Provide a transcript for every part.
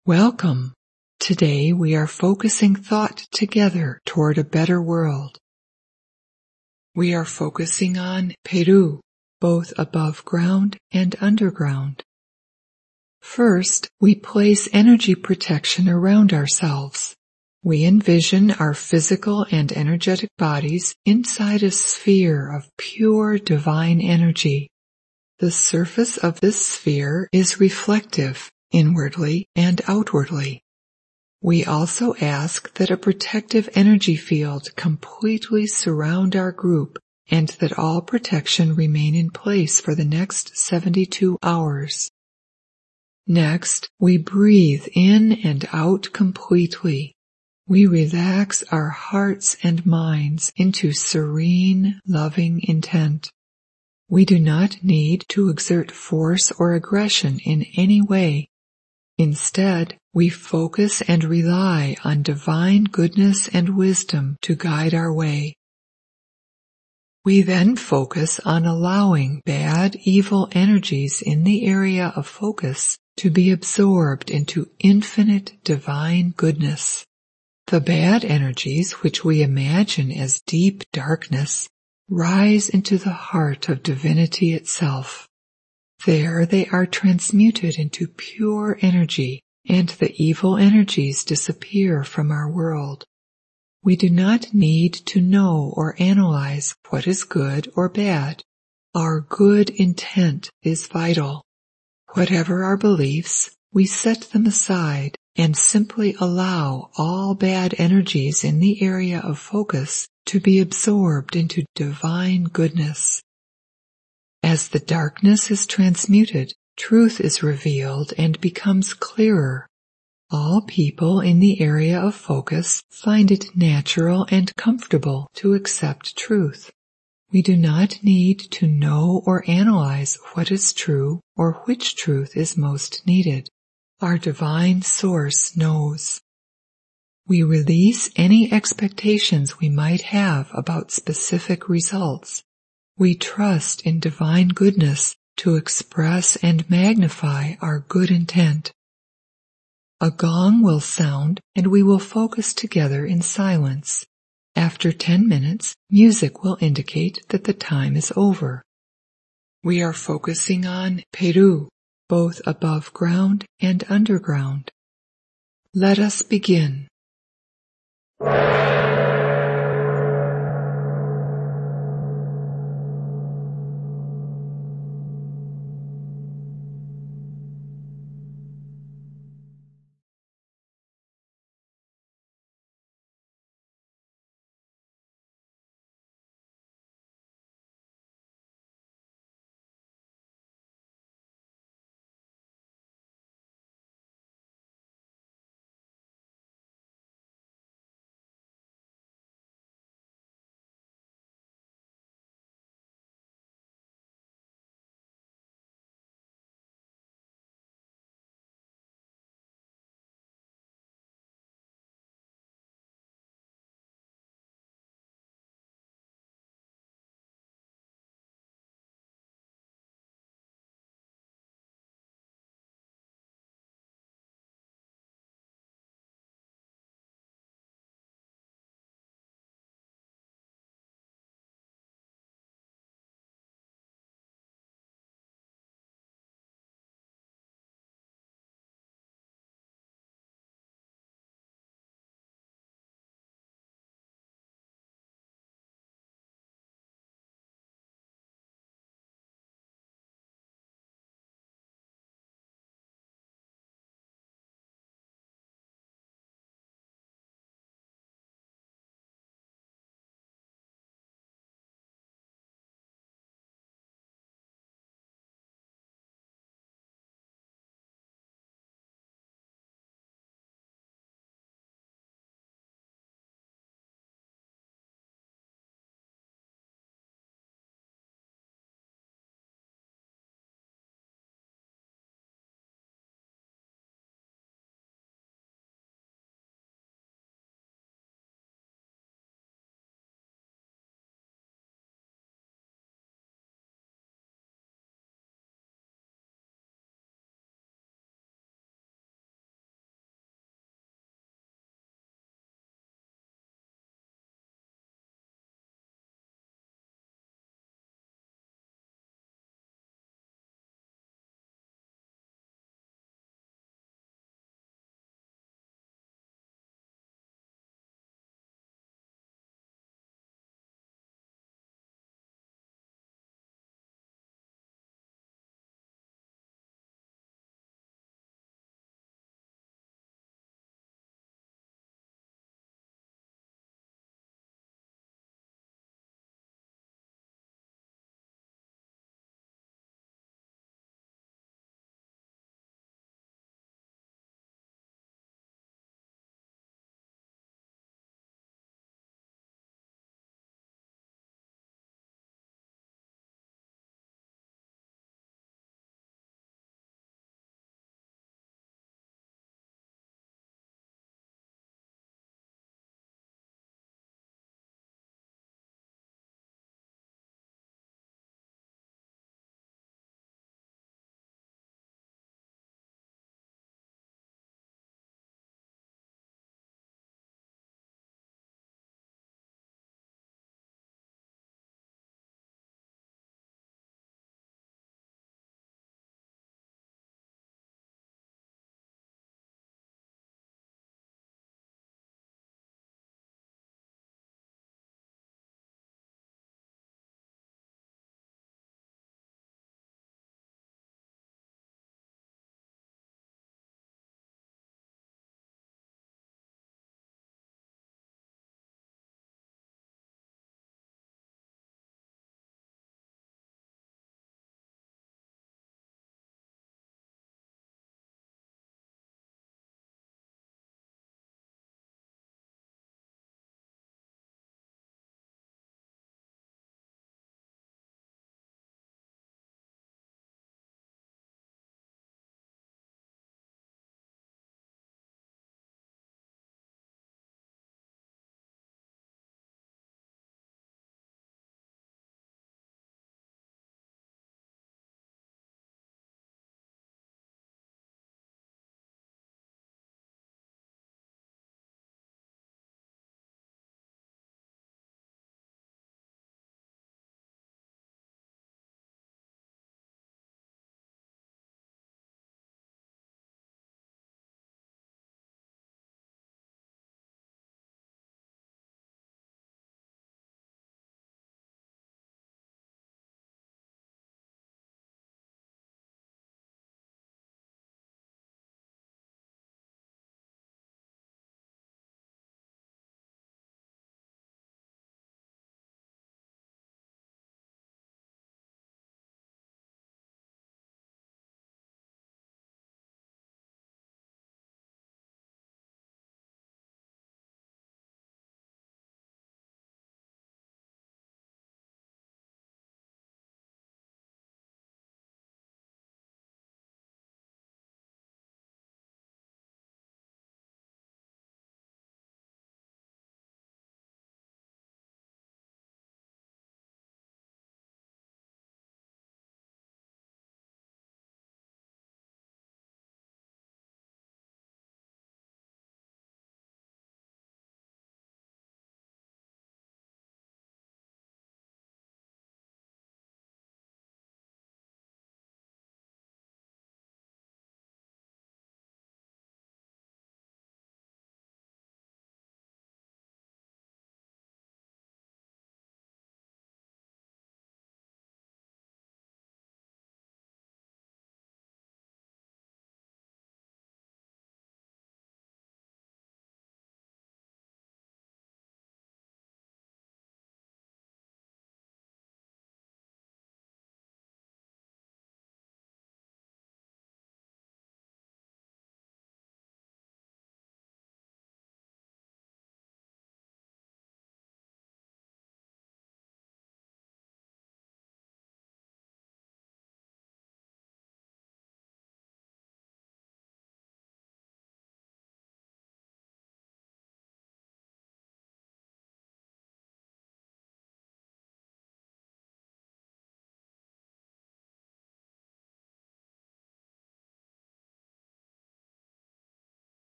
Welcome. Today we are focusing thought together toward a better world. We are focusing on Peru, both above ground and underground. First, we place energy protection around ourselves. We envision our physical and energetic bodies inside a sphere of pure divine energy. The surface of this sphere is reflective, inwardly and outwardly. We also ask that a protective energy field completely surround our group and that all protection remain in place for the next 72 hours. Next, we breathe in and out completely. We relax our hearts and minds into serene, loving intent. We do not need to exert force or aggression in any way. Instead, we focus and rely on divine goodness and wisdom to guide our way. We then focus on allowing bad, evil energies in the area of focus to be absorbed into infinite divine goodness. The bad energies, which we imagine as deep darkness, rise into the heart of divinity itself. There they are transmuted into pure energy, and the evil energies disappear from our world. We do not need to know or analyze what is good or bad. Our good intent is vital. Whatever our beliefs, we set them aside and simply allow all bad energies in the area of focus to be absorbed into divine goodness. As the darkness is transmuted, truth is revealed and becomes clearer. All people in the area of focus find it natural and comfortable to accept truth. We do not need to know or analyze what is true or which truth is most needed. Our divine source knows. We release any expectations we might have about specific results. We trust in divine goodness to express and magnify our good intent. A gong will sound and we will focus together in silence. After 10 minutes, music will indicate that the time is over. We are focusing on Peru, both above ground and underground. Let us begin.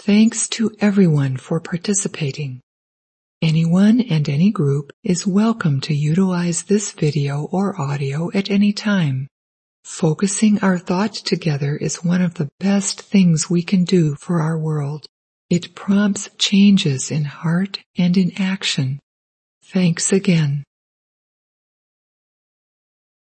Thanks to everyone for participating. Anyone and any group is welcome to utilize this video or audio at any time. Focusing our thought together is one of the best things we can do for our world. It prompts changes in heart and in action. Thanks again.